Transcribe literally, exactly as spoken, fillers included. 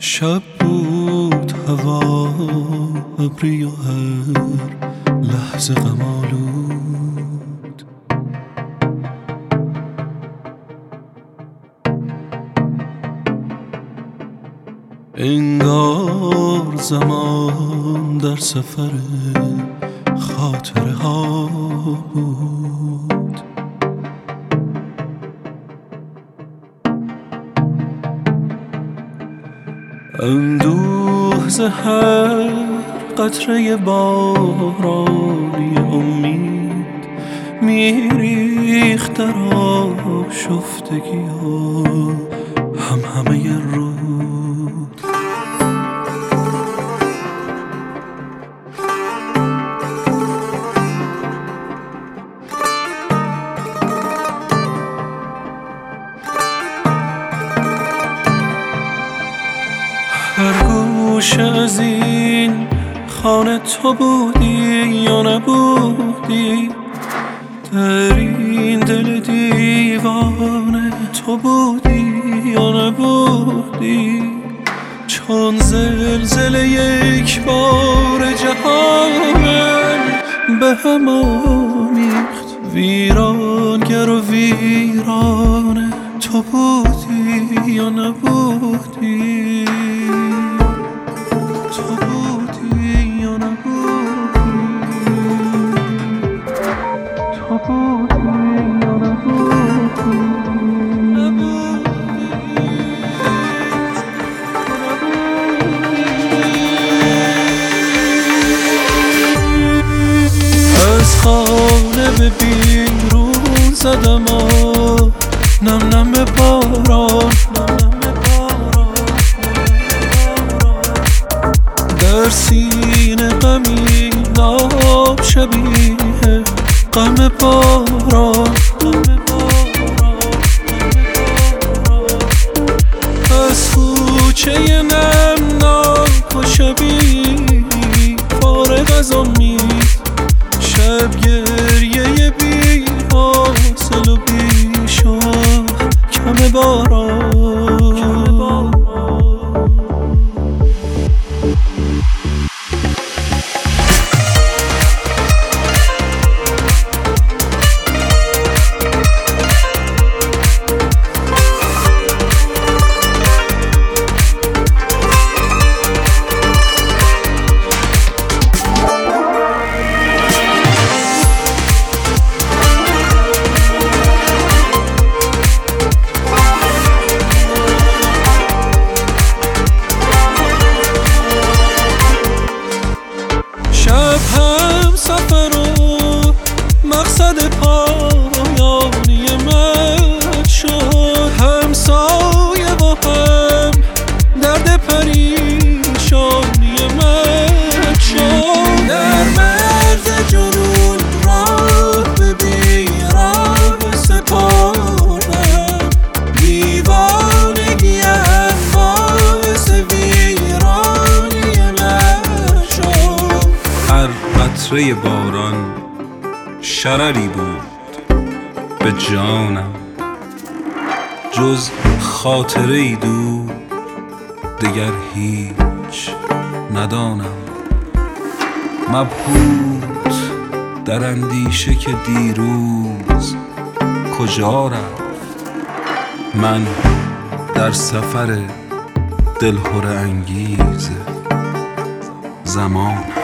شب بود هوا ابری و هر لحظه غم آلود. انگار زمان در سفر خاطره ها بود. اندوه زهر قطره بارانی امید میریخت در آشفتگی ها هم همه رود. هر گوشه از این خانه تو بودی یا نبودی، در این دل دیوانه تو بودی یا نبودی. چون زلزله یک بار جهانم به هم آمیخت، ویرانگر و ویرانه تو بودی یا نبودی. تو بودی یا نبودی. تو بودی یا نبودی. از خانه به بیرون زدم آ نم نم باران، در سینه غمی ناب شبیه غم باران. از کوچه نمناک و شبیه فارغ از امید، شب گریه بی حاصل و بی شاه کم باران. مقصد پایانی من شد، همسایه و هم درد پریشانی من شد. در مرز جنون راه به بیراه سپردم، دیوانگیم باعث ویرانی من شد. هر قطره باران شرری بود به جانم، جز خاطره ای دو دگر هیچ ندانم. مبهوت در اندیشه که دیروز کجا رفت، من در سفر دلهره انگیز زمان.